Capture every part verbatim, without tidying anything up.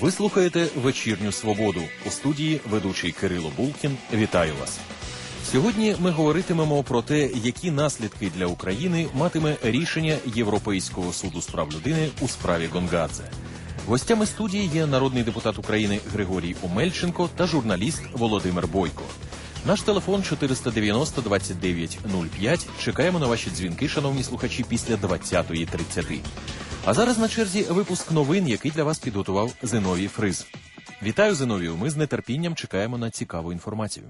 Ви слухаєте «Вечірню свободу». У студії ведучий Кирило Булкін. Вітаю вас. Сьогодні ми говоритимемо про те, які наслідки для України матиме рішення Європейського суду з прав людини у справі Гонгадзе. Гостями студії є народний депутат України Григорій Омельченко та журналіст Володимир Бойко. Наш телефон чотириста дев'яносто двадцять дев'ять нуль п'ять. Чекаємо на ваші дзвінки, шановні слухачі, після двадцятої тридцять. А зараз на черзі випуск новин, який для вас підготував Зиновій Фриз. Вітаю, Зиновію. Ми з нетерпінням чекаємо на цікаву інформацію.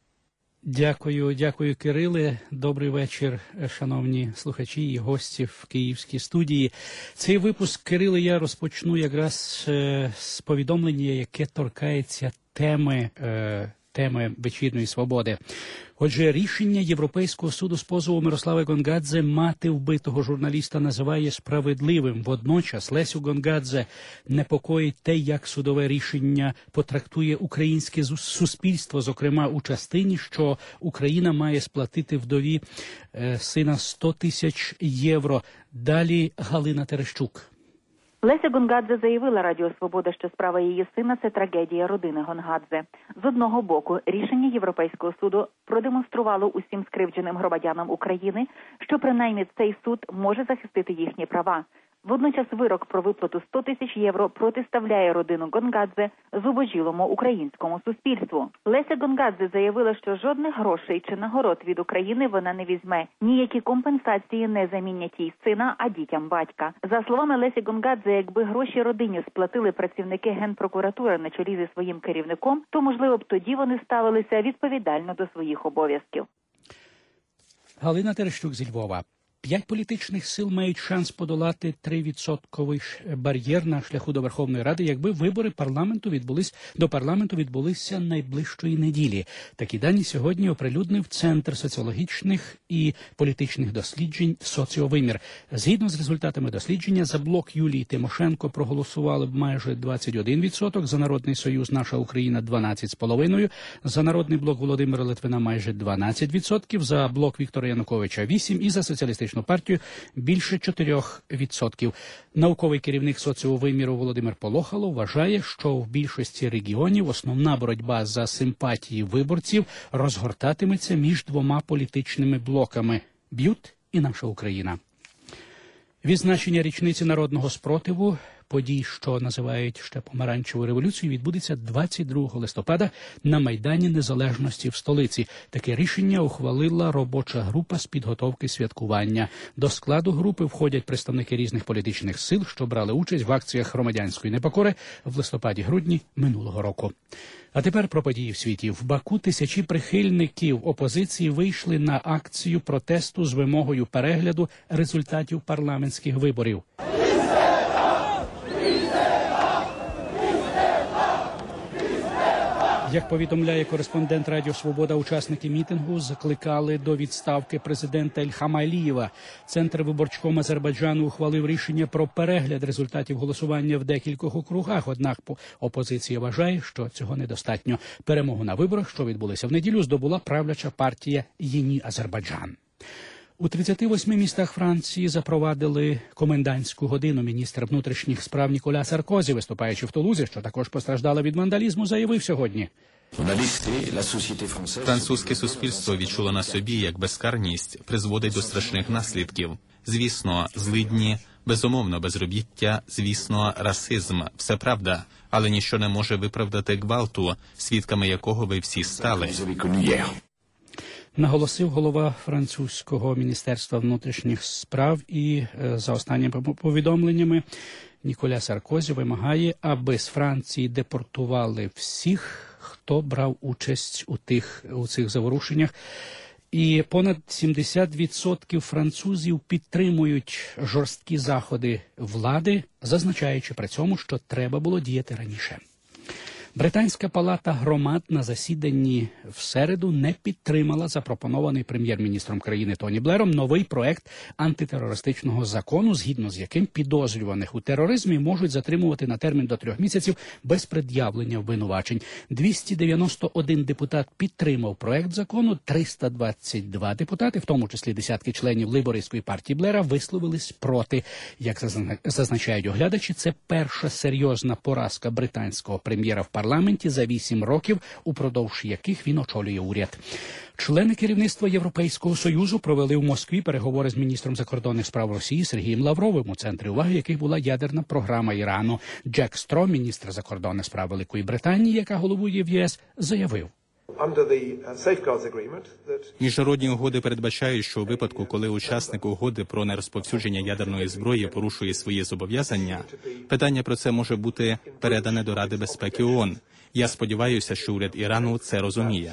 Дякую, дякую, Кириле. Добрий вечір, шановні слухачі і гості в Київській студії. Цей випуск, Кириле, я розпочну якраз е, з повідомлення, яке торкається теми е, теми «Вечірньої свободи». Отже, рішення Європейського суду з позову Мирослави Гонгадзе мати вбитого журналіста називає справедливим. Водночас Лесю Гонгадзе непокоїть те, як судове рішення потрактує українське суспільство, зокрема у частині, що Україна має сплатити вдові е, сина сто тисяч євро. Далі Галина Терещук. Леся Гонгадзе заявила Радіо Свобода, що справа її сина – це трагедія родини Гонгадзе. З одного боку, рішення Європейського суду продемонструвало усім скривдженим громадянам України, що принаймні цей суд може захистити їхні права. Водночас вирок про виплату сто тисяч євро протиставляє родину Гонгадзе зубожілому українському суспільству. Леся Гонгадзе заявила, що жодних грошей чи нагород від України вона не візьме. Ніякі компенсації не замінять їй сина, а дітям батька. За словами Лесі Гонгадзе, якби гроші родині сплатили працівники Генпрокуратури на чолі зі своїм керівником, то, можливо, б тоді вони ставилися відповідально до своїх обов'язків. Галина Терещук зі Львова. П'ять політичних сил мають шанс подолати тривідсотковий бар'єр на шляху до Верховної Ради, якби вибори парламенту відбулись, до парламенту відбулися найближчої неділі. Такі дані сьогодні оприлюднив Центр соціологічних і політичних досліджень «Соціовимір». Згідно з результатами дослідження, за блок Юлії Тимошенко проголосували б майже двадцять один відсоток, за Народний Союз «Наша Україна» – дванадцять цілих п'ять десятих відсотка, за Народний блок Володимира Литвина – майже дванадцять відсотків, за блок Віктора Януковича – вісім відсотків і за соціалістичну партію більше чотирьох відсотків. Науковий керівник соціовиміру Володимир Полохало вважає, що в більшості регіонів основна боротьба за симпатії виборців розгортатиметься між двома політичними блоками – БЮТ і «Наша Україна». Відзначення річниці народного спротиву, подій, що називають ще помаранчевою революцією, відбудеться двадцять другого листопада на Майдані Незалежності в столиці. Таке рішення ухвалила робоча група з підготовки святкування. До складу групи входять представники різних політичних сил, що брали участь в акціях громадянської непокори в листопаді-грудні минулого року. А тепер про події в світі. В Баку тисячі прихильників опозиції вийшли на акцію протесту з вимогою перегляду результатів парламентських виборів. Як повідомляє кореспондент Радіо Свобода, учасники мітингу закликали до відставки президента Ільхама Алієва. Центр виборчком Азербайджану ухвалив рішення про перегляд результатів голосування в декількох округах. Однак опозиція вважає, що цього недостатньо. Перемогу на виборах, що відбулися в неділю, здобула правляча партія «Єні Азербайджан». У тридцяти восьми містах Франції запровадили комендантську годину. Міністр внутрішніх справ Ніколя Саркозі, виступаючи в Тулузі, що також постраждала від вандалізму, заявив сьогодні: Французьке суспільство відчуло на собі, як безкарність призводить до страшних наслідків. Звісно, злидні, безумовно, безробіття, звісно, расизм. Все правда, але ніщо не може виправдати гвалту, свідками якого ви всі стали. Наголосив голова французького міністерства внутрішніх справ і, за останніми повідомленнями, Ніколя Саркозі вимагає, аби з Франції депортували всіх, хто брав участь у тих у цих заворушеннях. І понад сімдесят відсотків французів підтримують жорсткі заходи влади, зазначаючи при цьому, що треба було діяти раніше. Британська палата громад на засіданні в середу не підтримала запропонований прем'єр-міністром країни Тоні Блером новий проект антитерористичного закону, згідно з яким підозрюваних у тероризмі можуть затримувати на термін до трьох місяців без пред'явлення обвинувачень. двісті дев'яносто один депутат підтримав проект закону, триста двадцять два депутати, в тому числі десятки членів лейбористської партії Блера, висловились проти. Як зазначають оглядачі, це перша серйозна поразка британського прем'єра в парламенті за вісім років, упродовж яких він очолює уряд. Члени керівництва Європейського Союзу провели в Москві переговори з міністром закордонних справ Росії Сергієм Лавровим, у центрі уваги яких була ядерна програма Ірану. Джек Стро, міністр закордонних справ Великої Британії, яка головує в ЄС, заявив: Міжнародні угоди передбачають, що у випадку, коли учасник угоди про нерозповсюдження ядерної зброї порушує свої зобов'язання, питання про це може бути передане до Ради безпеки ООН. Я сподіваюся, що уряд Ірану це розуміє.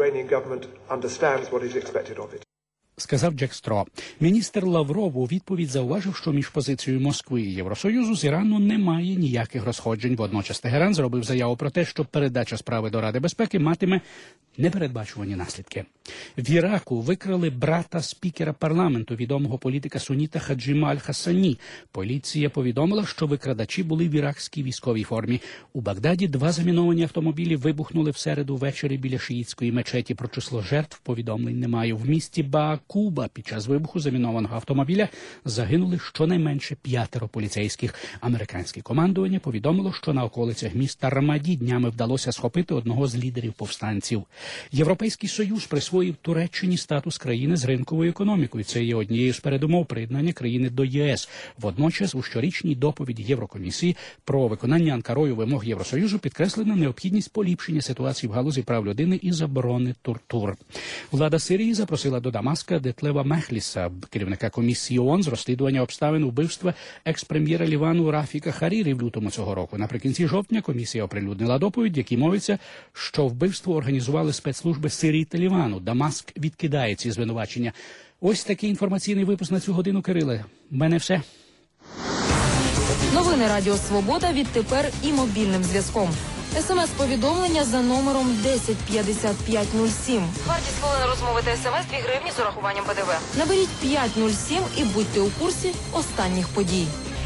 Сказав Джек Стро. Міністр Лавров у відповідь зауважив, що між позицією Москви і Євросоюзу з Ірану немає ніяких розходжень. Водночас Тегеран зробив заяву про те, що передача справи до Ради безпеки матиме непередбачувані наслідки. В Іраку викрали брата спікера парламенту, відомого політика суніта Хаджима Аль-Хасані. Поліція повідомила, що викрадачі були в іракській військовій формі. У Багдаді два заміновані автомобілі вибухнули в середу ввечері біля шиїтської мечеті. Про число жертв повідомлень немає. В місті Баакуба під час вибуху замінованого автомобіля загинули щонайменше п'ятеро поліцейських. Американське командування повідомило, що на околицях міста Рамаді днями вдалося схопити одного з лідерів повстанців. Європейський Союз присвоїв Туреччині статус країни з ринковою економікою. Це є однією з передумов приєднання країни до ЄС. Водночас у щорічній доповіді Єврокомісії про виконання Анкарою вимог Євросоюзу підкреслена необхідність поліпшення ситуації в галузі прав людини і заборони тортур. Влада Сирії запросила до Дамаска Детлева Мехліса, керівника комісії ООН з розслідування обставин вбивства екс-прем'єра Лівану Рафіка Харірі в лютому цього року. Наприкінці жовтня комісія оприлюднила доповідь, в якій мовиться, що вбивство організували спецслужби Сирії та Лівану. Дамаск відкидає ці звинувачення. Ось такий інформаційний випуск на цю годину, Кириле. В мене все. Новини Радіо Свобода відтепер і мобільним зв'язком. ес-ем-ес-повідомлення за номером десять п'ятдесят п'ять нуль сім. Вартість хвилини розмови та ес-ем-ес дві гривні з урахуванням пе де ве. Наберіть п'ять нуль сім і будьте у курсі останніх подій.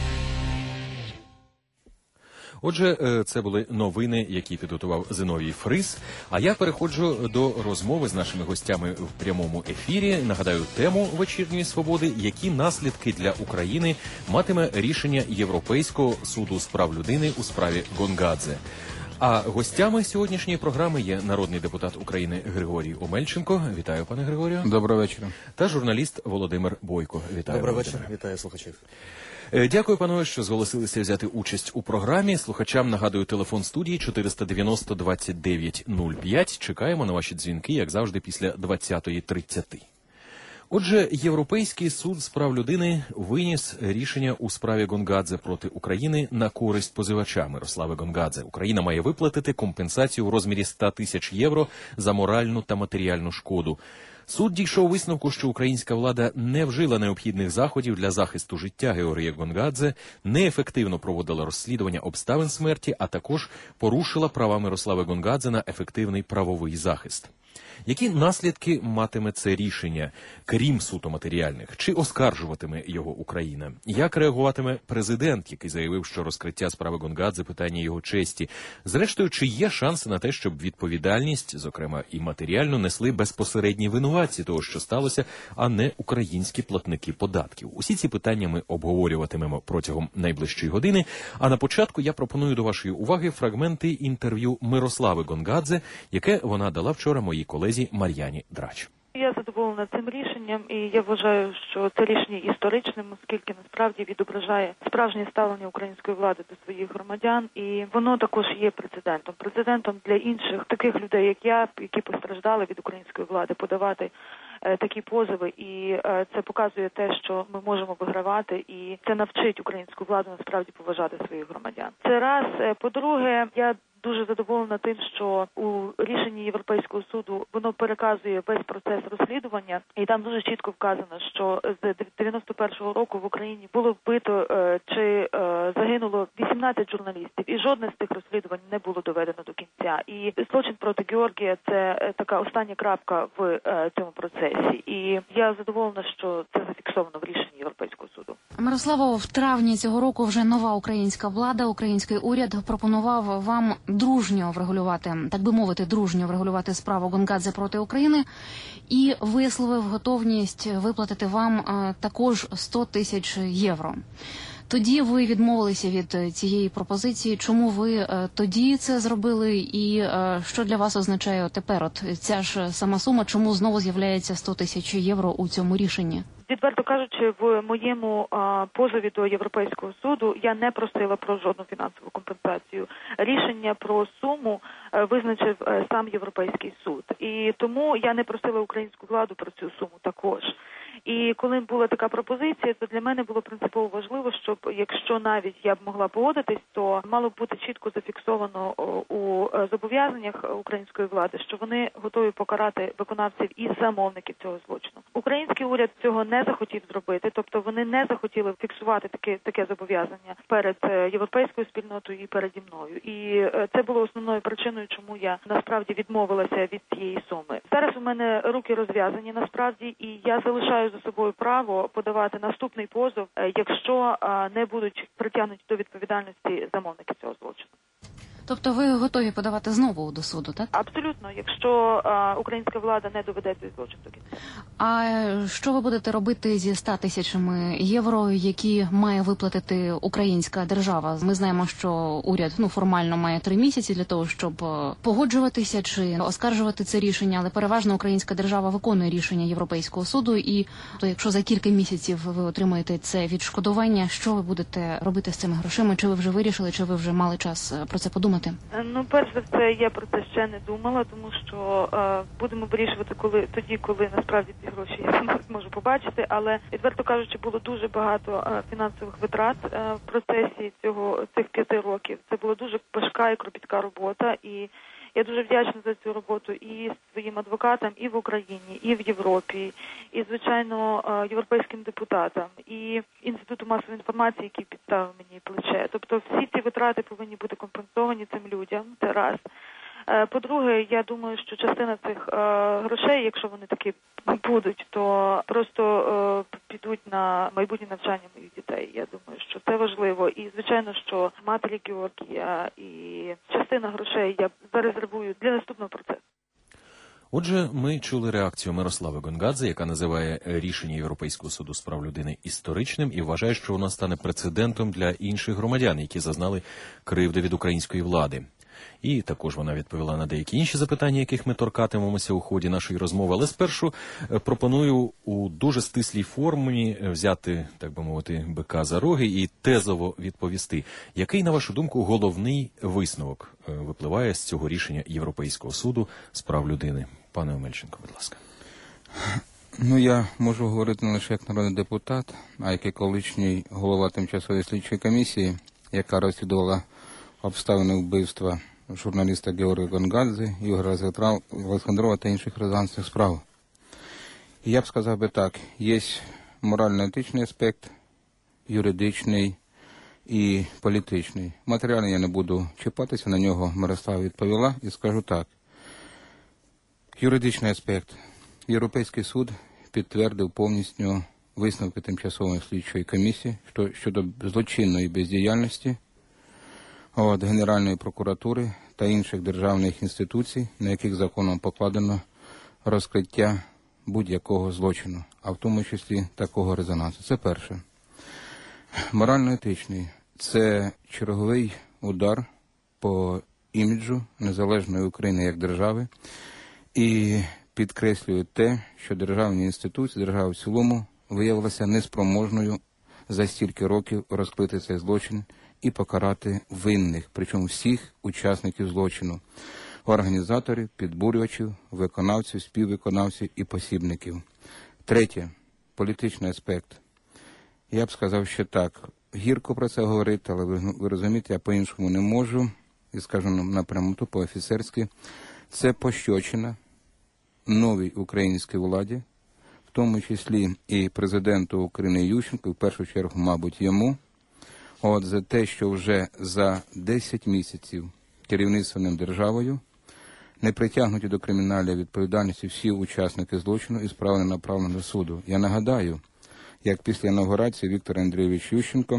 Отже, це були новини, які підготував Зиновій Фрис. А я переходжу до розмови з нашими гостями в прямому ефірі. Нагадаю, тему «Вечірньої свободи» – які наслідки для України матиме рішення Європейського суду з прав людини у справі Гонгадзе. А гостями сьогоднішньої програми є народний депутат України Григорій Омельченко. Вітаю, пане Григорію. Доброго вечора. Та журналіст Володимир Бойко. Вітаю. Доброго вечора. Вітаю слухачів. Дякую, панове, що зголосилися взяти участь у програмі. Слухачам нагадую телефон студії чотириста дев'яносто двадцять дев'ять нуль п'ять. Чекаємо на ваші дзвінки, як завжди, після двадцятої тридцяти. Отже, Європейський суд з прав людини виніс рішення у справі Гонгадзе проти України на користь позивача Мирослави Гонгадзе. Україна має виплатити компенсацію в розмірі ста тисяч євро за моральну та матеріальну шкоду. Суд дійшов висновку, що українська влада не вжила необхідних заходів для захисту життя Георгія Гонгадзе, неефективно проводила розслідування обставин смерті, а також порушила права Мирослави Гонгадзе на ефективний правовий захист. Які наслідки матиме це рішення, крім суто матеріальних? Чи оскаржуватиме його Україна? Як реагуватиме президент, який заявив, що розкриття справи Гонгадзе – питання його честі? Зрештою, чи є шанси на те, щоб відповідальність, зокрема і матеріальну, несли безпосередні винуватці того, що сталося, а не українські платники податків? Усі ці питання ми обговорюватимемо протягом найближчої години. А на початку я пропоную до вашої уваги фрагменти інтерв'ю Мирослави Гонгадзе, яке вона дала вчора моїй колезі Мар'яні Драч. Я задоволена цим рішенням, і я вважаю, що це рішення історичним, оскільки насправді відображає справжнє ставлення української влади до своїх громадян, і воно також є прецедентом. Прецедентом для інших таких людей, як я, які постраждали від української влади, подавати е, такі позови. І е, це показує те, що ми можемо вигравати, і це навчить українську владу насправді поважати своїх громадян. Це раз. По-друге, я дуже задоволена тим, що у рішенні Європейського суду воно переказує весь процес розслідування, і там дуже чітко вказано, що з дев'яносто першого року в Україні було вбито чи загинуло вісімнадцять журналістів, і жодне з тих розслідувань не було доведено до кінця. І злочин проти Георгія – це така остання крапка в цьому процесі. І я задоволена, що це зафіксовано в рішенні Європейського суду. Мирославо, в травні цього року вже нова українська влада, український уряд пропонував вам дружньо врегулювати, так би мовити, дружньо врегулювати справу Гонгадзе проти України і висловив готовність виплатити вам також сто тисяч євро. Тоді ви відмовилися від цієї пропозиції. Чому ви тоді це зробили і що для вас означає тепер от ця ж сама сума, чому знову з'являється сто тисяч євро у цьому рішенні? Відверто кажучи, в моєму а, позові до Європейського суду я не просила про жодну фінансову компенсацію. Рішення про суму а, визначив а, сам Європейський суд. І тому я не просила українську владу про цю суму також. І коли була така пропозиція, то для мене було принципово важливо, щоб якщо навіть я б могла погодитись, то мало б бути чітко зафіксовано у зобов'язаннях української влади, що вони готові покарати виконавців і замовників цього злочину. Український уряд цього не захотів зробити, тобто вони не захотіли фіксувати таке таке зобов'язання перед європейською спільнотою і переді мною. І це було основною причиною, чому я насправді відмовилася від цієї суми. Зараз у мене руки розв'язані насправді, і я залишаю за собою право подавати наступний позов, якщо не будуть притягнуті до відповідальності замовники цього злочину. Тобто ви готові подавати знову до суду, так? Абсолютно, якщо а, українська влада не доведе цей злочин до кінця. А що ви будете робити зі ста тисячами євро, які має виплатити українська держава? Ми знаємо, що уряд ну формально має три місяці для того, щоб погоджуватися чи оскаржувати це рішення, але переважно українська держава виконує рішення Європейського суду. І то, якщо за кілька місяців ви отримаєте це відшкодування, що ви будете робити з цими грошима? Чи ви вже вирішили, чи ви вже мали час про це подумати? Ну, перш за все, я про це ще не думала, тому що е, будемо вирішувати коли тоді, коли насправді ці гроші я зможу побачити. Але відверто кажучи, було дуже багато е, фінансових витрат е, в процесі цього цих п'яти років. Це була дуже важка і кропітка робота, і я дуже вдячна за цю роботу і своїм адвокатам, і в Україні, і в Європі, і, звичайно, європейським депутатам, і Інституту масової інформації, який підставив мені плече. Тобто всі ці витрати повинні бути компенсовані цим людям, це раз. По-друге, я думаю, що частина цих грошей, якщо вони такі будуть, то просто підуть на майбутнє навчання моїх дітей. Я думаю, що це важливо. І, звичайно, що матері Георгія і частина грошей я зарезервую для наступного процесу. Отже, ми чули реакцію Мирослави Гонгадзе, яка називає рішення Європейського суду з прав людини історичним і вважає, що воно стане прецедентом для інших громадян, які зазнали кривди від української влади. І також вона відповіла на деякі інші запитання, яких ми торкатимемося у ході нашої розмови. Але спершу пропоную у дуже стислій формі взяти, так би мовити, бика за роги і тезово відповісти. Який, на вашу думку, головний висновок випливає з цього рішення Європейського суду з прав людини? Пане Омельченко, будь ласка. Ну, я можу говорити не лише як народний депутат, а як і колишній голова тимчасової слідчої комісії, яка розслідувала обставини вбивства журналіста Георгія Гонгадзе, Ігоря Олександрова та інших резонансних справ. І я б сказав би так, є морально-етичний аспект, юридичний і політичний. Матеріально я не буду чіпатися, на нього Мирослава відповіла і скажу так. Юридичний аспект. Європейський суд підтвердив повністю висновки тимчасової слідчої комісії щодо злочинної бездіяльності от Генеральної прокуратури та інших державних інституцій, на яких законом покладено розкриття будь-якого злочину, а в тому числі такого резонансу. Це перше. Морально-етичний – це черговий удар по іміджу незалежної України як держави і підкреслює те, що державні інституції, держава в цілому виявилася неспроможною за стільки років розкрити цей злочин і покарати винних, причому всіх учасників злочину, організаторів, підбурювачів, виконавців, співвиконавців і посібників. Третє. Політичний аспект. Я б сказав, що так. Гірко про це говорити, але ви, ви розумієте, я по-іншому не можу. і скажу напряму по-офіцерськи, це пощочина новій українській владі, в тому числі і президенту України Ющенку, в першу чергу, мабуть, йому, от за те, що вже за десять місяців керівництва ним державою не притягнуті до кримінальної відповідальності всі учасники злочину і справа не направлена до суду. Я нагадаю, як після інаугурації Віктор Андрійович Ющенко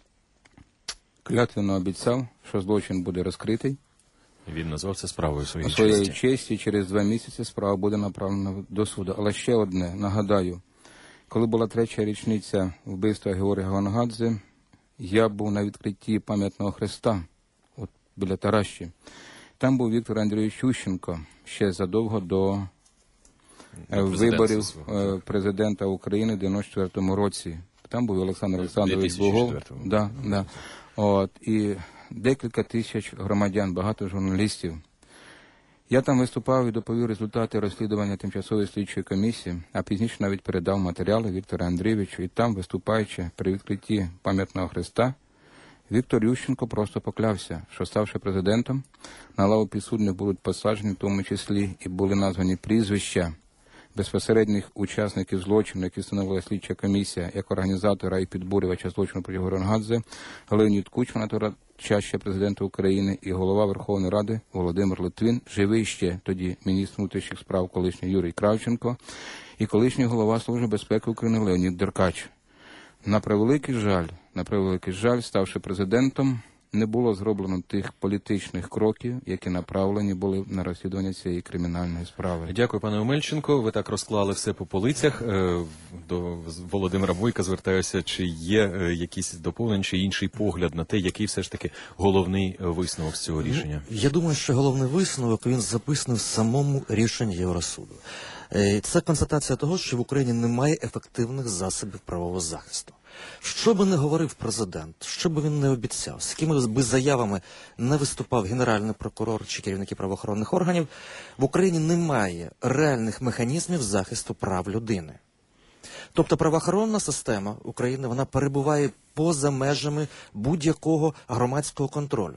клятвенно обіцяв, що злочин буде розкритий. Він назвав це справою своєї своєї честі. честі. Через два місяці справа буде направлена до суду. Але ще одне, нагадаю, коли була третя річниця вбивства Георгія Гонгадзе, я був на відкритті пам'ятного хреста от біля Таращі. Там був Віктор Андрійович Ющенко ще задовго до виборів свого. президента України в дев'яносто четвертому році. Там був Олександр Олександрович Бугов. Да, да. От, і декілька тисяч громадян, багато журналістів. Я там виступав і доповів результати розслідування тимчасової слідчої комісії, а пізніше навіть передав матеріали Віктору Андрійовичу. І там, виступаючи при відкритті пам'ятного хреста, Віктор Ющенко просто поклявся, що, ставши президентом, на лаву підсудних будуть посаджені, в тому числі і були названі прізвища безпосередніх учасників злочину, які встановила слідча комісія, як організатора і підбурювача злочину проти Гонгадзе, Леонід Кучма, на чаще президента України, і голова Верховної Ради Володимир Литвин, живий ще тоді міністр внутрішніх справ колишній Юрій Кравченко і колишній голова Служби безпеки України Леонід Деркач. На превеликий жаль, на превеликий жаль, ставши президентом, не було зроблено тих політичних кроків, які направлені були на розслідування цієї кримінальної справи. Дякую, пане Омельченко. Ви так розклали все по полицях. До Володимира Бойка звертаюся, чи є якісь доповнення, чи інший погляд на те, який все ж таки головний висновок з цього рішення? Я думаю, що головний висновок, він записаний в самому рішенні Євросуду. Це констатація того, що в Україні немає ефективних засобів правового захисту. Що би не говорив президент, що би він не обіцяв, з якими би заявами не виступав генеральний прокурор чи керівники правоохоронних органів, в Україні немає реальних механізмів захисту прав людини. Тобто правоохоронна система України, вона перебуває поза межами будь-якого громадського контролю.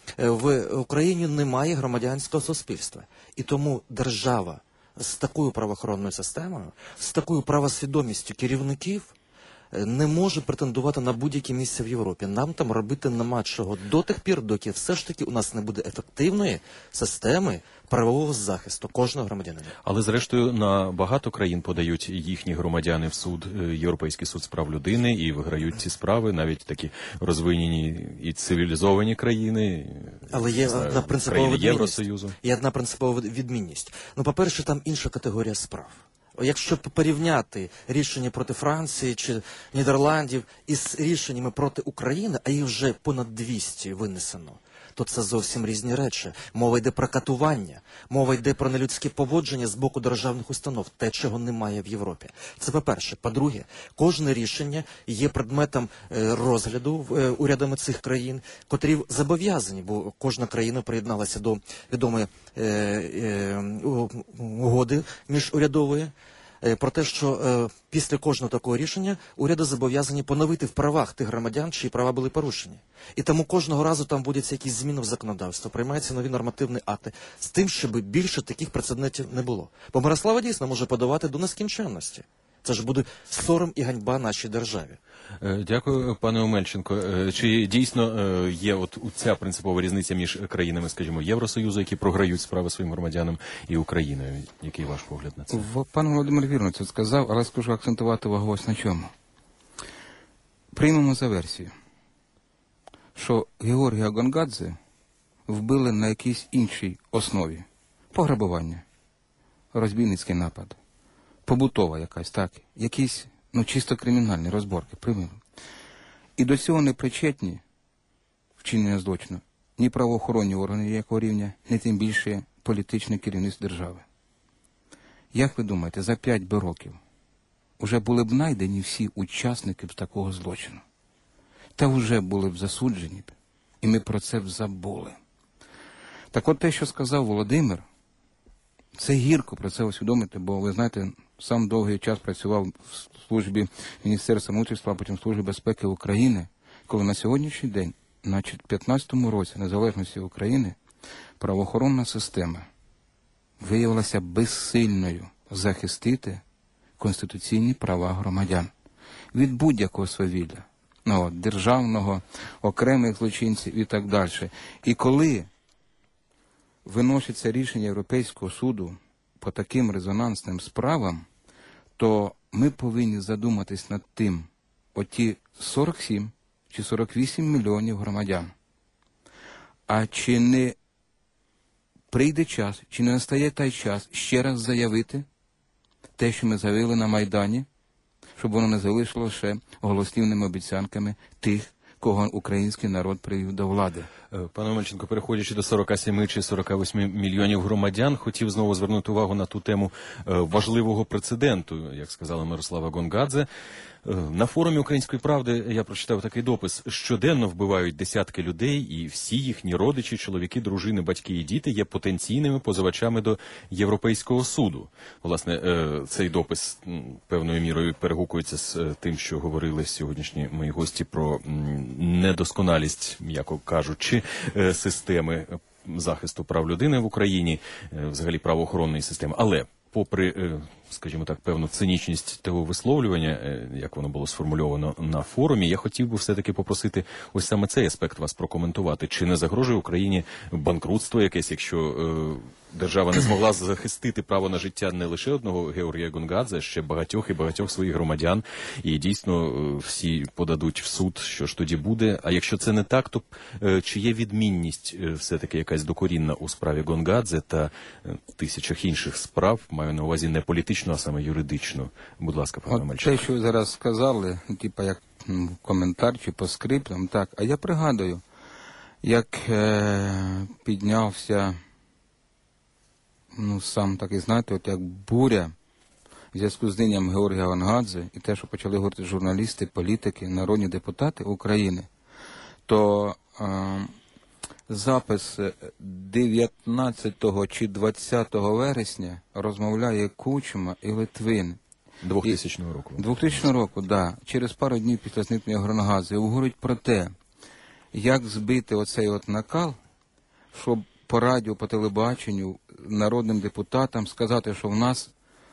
В Україні немає громадянського суспільства. І тому держава з такою правоохоронною системою, з такою правосвідомістю керівників не може претендувати на будь-які місця в Європі. Нам там робити нема чого до тих пір, доки все ж таки у нас не буде ефективної системи правового захисту кожного громадянина. Але зрештою на багато країн подають їхні громадяни в суд, Європейський суд з прав людини, і виграють ці справи, навіть такі розвинені і цивілізовані країни. Але є знаю, одна принципова відмінність. Євросоюзу. Є одна принципова відмінність. Ну, по-перше, там інша категорія справ. Якщо порівняти рішення проти Франції чи Нідерландів із рішеннями проти України, а їх вже понад двісті винесено, то це зовсім різні речі. Мова йде про катування, мова йде про нелюдське поводження з боку державних установ, те, чого немає в Європі. Це по-перше. По-друге, кожне рішення є предметом розгляду урядами цих країн, котрі зобов'язані, бо кожна країна приєдналася до відомої е, е, угоди міжурядової, про те, що е, після кожного такого рішення уряди зобов'язані поновити в правах тих громадян, чиї права були порушені. І тому кожного разу там вводяться якісь зміни в законодавство, приймаються нові нормативні акти, з тим, щоб більше таких прецедентів не було. Бо Мирослава дійсно може подавати до нескінченності. Це ж буде сором і ганьба нашій державі. Дякую, пане Омельченко. Чи дійсно є от ця принципова різниця між країнами, скажімо, Євросоюзу, які програють справи своїм громадянам, і Україною? Який ваш погляд на це? Пан Володимир вірно це сказав, але скажу акцентувати увагу ось на чому. Приймемо за версію, що Георгія Гонгадзе вбили на якійсь іншій основі. Пограбування, розбійницький напад, побутова якась, так, якісь, ну, чисто кримінальні розборки, приймемо. І до цього не причетні вчинення злочину ні правоохоронні органи ніякого рівня, ні тим більше політичне керівництво держави. Як ви думаєте, за п'ять би років уже були б знайдені всі учасники такого злочину? Та вже були б засуджені б, і ми про це б забули. Так от те, що сказав Володимир, це гірко про це усвідомити, бо, ви знаєте, сам довгий час працював в службі Міністерства внутрішніх справ, потім в Службі безпеки України, коли на сьогоднішній день Значить, в п'ятнадцятому році незалежності України правоохоронна система виявилася безсильною захистити конституційні права громадян від будь-якого свавілля, ну, державного, окремих злочинців і так далі. І коли виноситься рішення Європейського суду по таким резонансним справам, то ми повинні задуматись над тим, оті сорок сім чи сорок вісім мільйонів громадян. А чи не прийде час, чи не настає той час ще раз заявити те, що ми заявили на Майдані, щоб воно не залишило ще голослівними обіцянками тих, кого український народ привів до влади. Пане Омельченко, переходячи до сорока семи чи сорока восьми мільйонів громадян, хотів знову звернути увагу на ту тему важливого прецеденту, як сказала Мирослава Гонгадзе. На форумі «Української правди» я прочитав такий допис. Щоденно вбивають десятки людей, і всі їхні родичі, чоловіки, дружини, батьки і діти є потенційними позивачами до Європейського суду. Власне, цей допис певною мірою перегукується з тим, що говорили сьогоднішні мої гості про недосконалість, м'яко кажучи, системи захисту прав людини в Україні, взагалі правоохоронної системи. Але попри, скажімо так, певну цинічність того висловлювання, як воно було сформульовано на форумі, я хотів би все-таки попросити ось саме цей аспект вас прокоментувати. Чи не загрожує Україні банкрутство якесь, якщо е, держава не змогла захистити право на життя не лише одного Георгія Гонгадзе, а ще багатьох і багатьох своїх громадян, і дійсно е, всі подадуть в суд, що ж тоді буде. А якщо це не так, то е, чи є відмінність е, все-таки якась докорінна у справі Гонгадзе та е, тисячах інших справ, маю на увазі не політичну, а саме юридичну? Будь ласка, пане Омельченко. Те, що ви зараз сказали, типа як коментар чи по скриптам, так. А я пригадую, як е, піднявся, ну, сам такий, знаєте, от як буря в зв'язку з зникненням Георгія Гонгадзе і те, що почали говорити журналісти, політики, народні депутати України, то е, запис дев'ятнадцятого чи двадцятого вересня розмовляє Кучма і Литвин. двохтисячного року. двохтисячного року, так. Да. Через пару днів після зникнення Гонгадзе говорять про те, як збити оцей от накал, щоб по радіо, по телебаченню, народним депутатам сказати, що в нас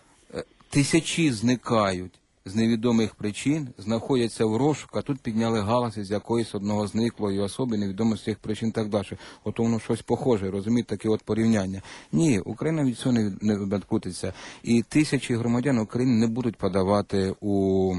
тисячі зникають з невідомих причин, знаходяться в розшуку, а тут підняли галас із якоїсь одного зниклої особи, невідомо з цих причин і так далі. От воно щось похоже, розумієте, таке от порівняння. Ні, Україна від цього не, не відкрутиться. І тисячі громадян України не будуть подавати у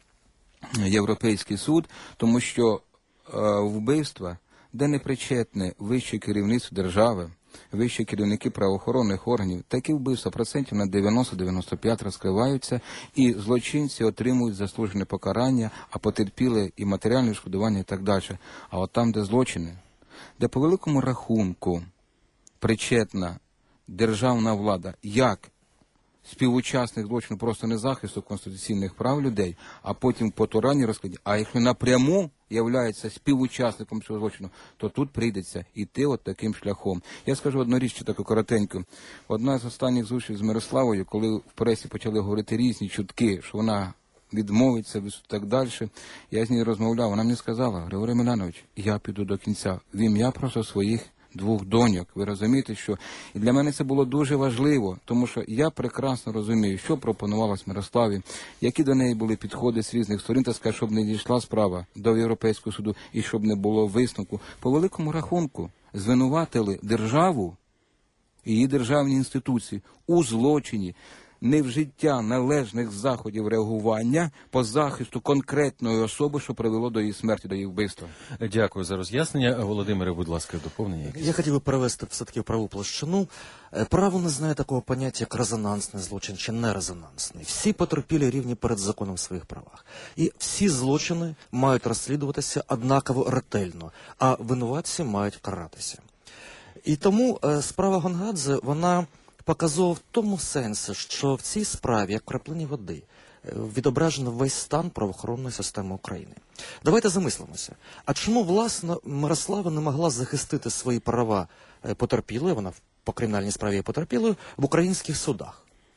Європейський суд, тому що е, вбивства, де не причетне вище керівництво держави, вищі керівники правоохоронних органів, такі вбивства процентів на дев'яносто - дев'яносто п'ять розкриваються, і злочинці отримують заслужене покарання, а потерпіли і матеріальне відшкодування і так далі. А от там, де злочини, де по великому рахунку причетна державна влада, як співучасник злочину просто не захисту конституційних прав людей, а потім по Турані розкладі, а якщо напряму являється співучасником цього злочину, то тут прийдеться йти от таким шляхом. Я скажу одну річ, що таку коротеньку. Одна з останніх зустрічей з Мирославою, коли в пресі почали говорити різні чутки, що вона відмовиться і так далі, я з нею розмовляв, вона мені сказала: Григорій Милянович, я піду до кінця, в ім'я просто своїх двох доньок. Ви розумієте, що і для мене це було дуже важливо, тому що я прекрасно розумію, що пропонувалось Мирославі, які до неї були підходи з різних сторін, так сказати, щоб не дійшла справа до Європейського суду і щоб не було висновку. По великому рахунку звинуватили державу і її державні інституції у злочині невжиття належних заходів реагування по захисту конкретної особи, що привело до її смерті, до її вбивства. Дякую за роз'яснення. Володимире, будь ласка, доповнення. Я хотів би перевести все-таки в праву площину. Право не знає такого поняття, як резонансний злочин чи нерезонансний. Всі потерпілі рівні перед законом в своїх правах. І всі злочини мають розслідуватися однаково ретельно, а винуватці мають каратися. І тому е, справа Гонгадзе, вона показова в тому сенсі, що в цій справі, як краплині води, відображено весь стан правоохоронної системи України. Давайте замислимося. А чому, власне, Мирослава не могла захистити свої права потерпілої, вона по кримінальній справі є потерпілою, в українських судах?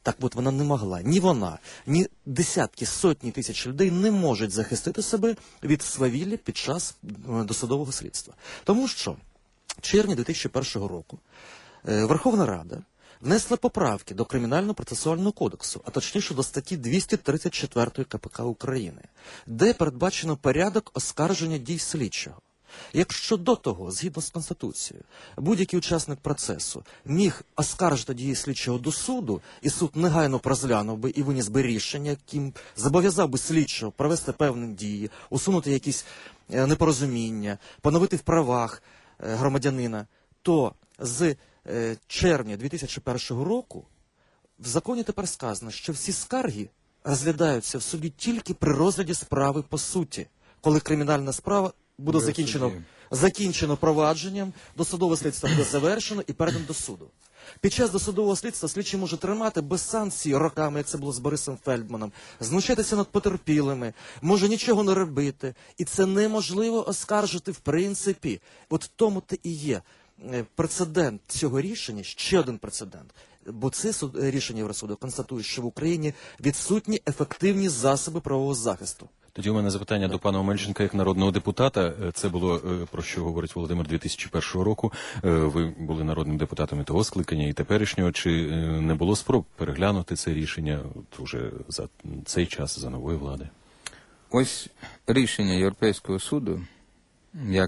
Так от вона не могла. Ні вона, ні десятки, сотні тисяч людей не можуть захистити себе від свавілля під час досудового слідства. Тому що в червні дві тисячі першого року Верховна Рада внесла поправки до Кримінально-процесуального кодексу, а точніше до статті двісті тридцять чотири КПК України, де передбачено порядок оскарження дій слідчого. Якщо до того, згідно з Конституцією, будь-який учасник процесу міг оскаржити дії слідчого до суду, і суд негайно розглянув би і виніс би рішення, яким зобов'язав би слідчого провести певні дії, усунути якісь непорозуміння, поновити в правах громадянина, то з червня дві тисячі першого року в законі тепер сказано, що всі скарги розглядаються в суді тільки при розгляді справи по суті, коли кримінальна справа буде закінчено, закінчено провадженням, досудове слідство буде завершено і передано до суду. Під час досудового слідства слідчий може тримати без санкцій роками, як це було з Борисом Фельдманом, знущатися над потерпілими, може нічого не робити. І це неможливо оскаржити в принципі. От в тому-то і є прецедент цього рішення, ще один прецедент. Бо це суд, рішення Євросуду констатує, що в Україні відсутні ефективні засоби правового захисту. Тоді у мене запитання до пана Омельченка як народного депутата. Це було, про що говорить Володимир, дві тисячі першого року. Ви були народним депутатом і того скликання, і теперішнього. Чи не було спроб переглянути це рішення от уже за цей час, за нової влади? Ось рішення Європейського суду, як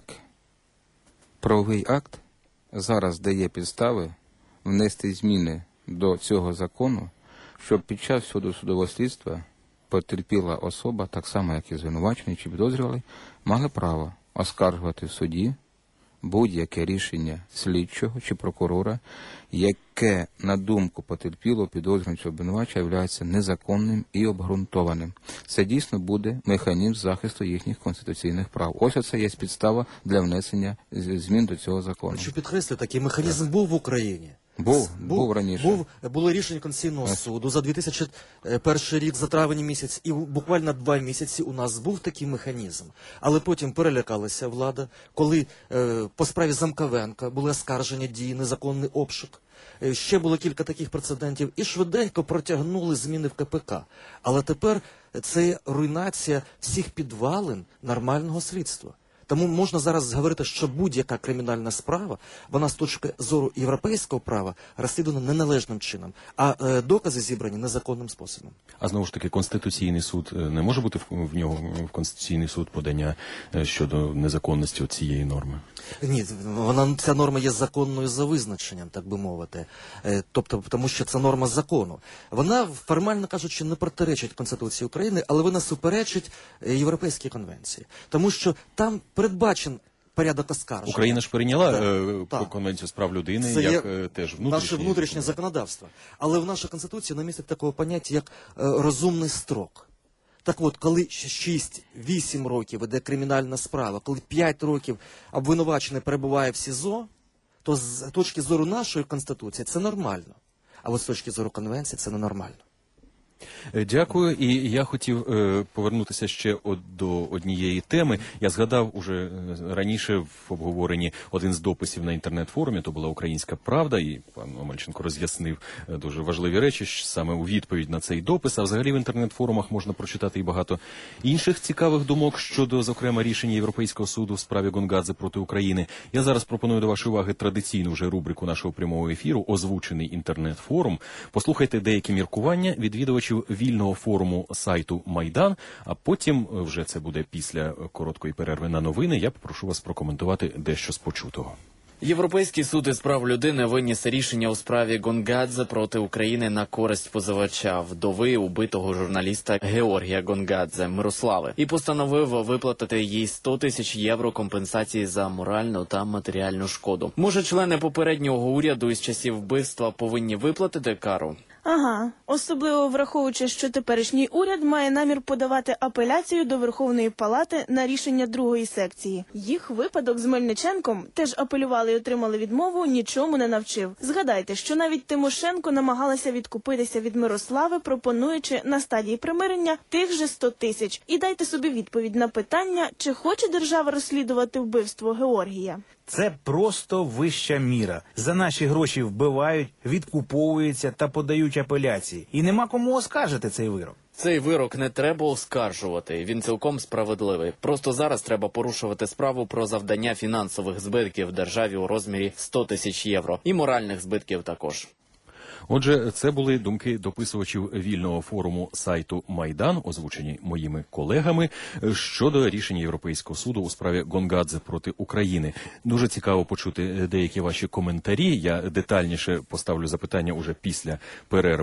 правовий акт, зараз дає підстави внести зміни до цього закону, щоб під час всього судового слідства потерпіла особа, так само як і звинувачений чи підозрюваний, мали право оскаржувати в суді будь-яке рішення слідчого чи прокурора, яке, на думку потерпілого, підозрюваного чи обвинуваченого, є незаконним і обґрунтованим. Це дійсно буде механізм захисту їхніх конституційних прав. Ось оце є підстава для внесення змін до цього закону. Хочу підкреслити, такий механізм так. був в Україні. Був, був, був раніше. Був, було рішення Конституційного суду за дві тисячі перший рік, за травень місяць, і буквально два місяці у нас був такий механізм. Але потім перелякалася влада, коли е, по справі Замковенка були оскаржені дії, незаконний обшук. Е, ще було кілька таких прецедентів, і швиденько протягнули зміни в КПК. Але тепер це руйнація всіх підвалин нормального слідства. Тому можна зараз говорити, що будь-яка кримінальна справа, вона з точки зору європейського права розслідувана неналежним чином, а е, докази зібрані незаконним способом. А знову ж таки, Конституційний суд, не може бути в, в нього, в Конституційний суд подання щодо незаконності цієї норми? Ні, вона, ця норма є законною за визначенням, так би мовити. Е, тобто, тому що це норма закону. Вона, формально кажучи, не протиречить Конституції України, але вона суперечить Європейській конвенції. Тому що там передбачен порядок оскарження. Україна ж прийняла так, е, конвенцію з прав людини, це як е, теж внутрішнє. Наше внутрішнє законодавство. Але в нашій Конституції не містить такого поняття, як е, розумний строк. Так от, коли шість-вісім років іде кримінальна справа, коли п'ять років обвинувачений перебуває в СІЗО, то з точки зору нашої Конституції це нормально. А от з точки зору конвенції це ненормально. Дякую. І я хотів е, повернутися ще од, до однієї теми. Я згадав уже раніше в обговоренні один з дописів на інтернет-форумі, то була «Українська правда», і пан Омельченко роз'яснив дуже важливі речі саме у відповідь на цей допис. А взагалі в інтернет-форумах можна прочитати і багато інших цікавих думок щодо, зокрема, рішення Європейського суду в справі Гонгадзе проти України. Я зараз пропоную до вашої уваги традиційну вже рубрику нашого прямого ефіру «Озвучений інтернет-форум». Послухайте деякі міркування відвідувачів вільного форуму сайту Майдан, а потім, вже це буде після короткої перерви на новини, я попрошу вас прокоментувати дещо з почутого. Європейський суд із прав людини виніс рішення у справі Гонгадзе проти України на користь позивача, вдови убитого журналіста Георгія Гонгадзе Мирослави, і постановив виплатити їй сто тисяч євро компенсації за моральну та матеріальну шкоду. Може, члени попереднього уряду із часів вбивства повинні виплатити кару? Ага, особливо враховуючи, що теперішній уряд має намір подавати апеляцію до Верховної Палати на рішення другої секції. Їх випадок з Мельниченком, теж апелювали і отримали відмову, нічому не навчив. Згадайте, що навіть Тимошенко намагалася відкупитися від Мирослави, пропонуючи на стадії примирення тих же сто тисяч. І дайте собі відповідь на питання, чи хоче держава розслідувати вбивство Георгія. Це просто вища міра. За наші гроші вбивають, відкуповуються та подають апеляції. І нема кому оскаржити цей вирок. Цей вирок не треба оскаржувати, він цілком справедливий. Просто зараз треба порушувати справу про завдання фінансових збитків державі у розмірі сто тисяч євро. І моральних збитків також. Отже, це були думки дописувачів вільного форуму сайту «Майдан», озвучені моїми колегами, щодо рішення Європейського суду у справі Гонгадзе проти України. Дуже цікаво почути деякі ваші коментарі. Я детальніше поставлю запитання уже після перерви.